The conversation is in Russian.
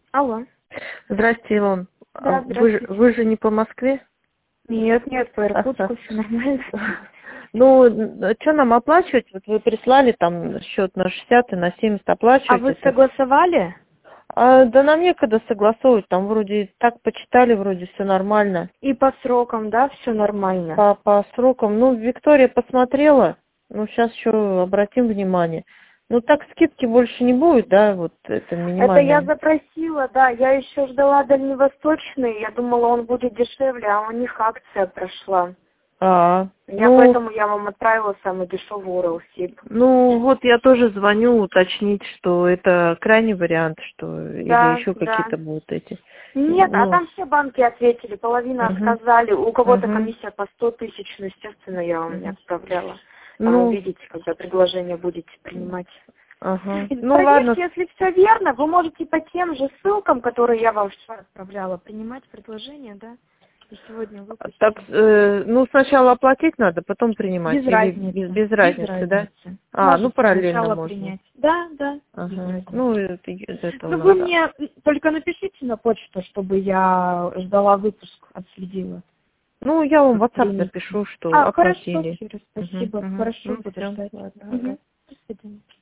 Алло. Здрасте, Илон. Да, здравствуйте. Вы же не по Москве? Нет, по Иркутску все нормально. Ну, что нам оплачивать? Вот вы прислали там счет на 60 и на 70 А оплачивать. вы Это. согласовали? Да нам некогда согласовывать, там вроде так почитали, вроде все нормально. И по срокам, да, все нормально? По срокам. Ну, Виктория посмотрела, ну, сейчас еще обратим внимание. Ну, так скидки больше не будет, да, вот это Это я минимальное. запросила, да, я еще ждала дальневосточный, я думала, он будет дешевле, а у них акция прошла. Поэтому я вам отправила самый дешевый Уралсиб. Ну, вот я тоже звоню уточнить, что это крайний вариант, что или Да, еще да. какие-то будут эти. Нет, а Ну, там все банки ответили, половина отказали, у кого-то мгм. комиссия по 100 тысяч, но, естественно, я вам не отправляла. Там Ну, увидите, когда предложение будете принимать. ага. И Ну, ладно. проверьте, если все верно, вы можете по тем же ссылкам, которые я вам вчера отправляла, принимать предложение, да? И сегодня выпустить. Так, ну, сначала оплатить надо, потом принимать. Без Или разницы. без разницы, да? Можете Ну, параллельно сначала можно. принять. Да, без Ага. разницы. Ну, это у Ну, нас. вы мне только напишите на почту, чтобы я ждала выпуск, отследила. Ну, я вам в WhatsApp Примите. напишу, что Хорошо, оплатили. Кира, спасибо. Мгм. Хорошо, Ну, буду все, ждать. ладно, ага. До свидания.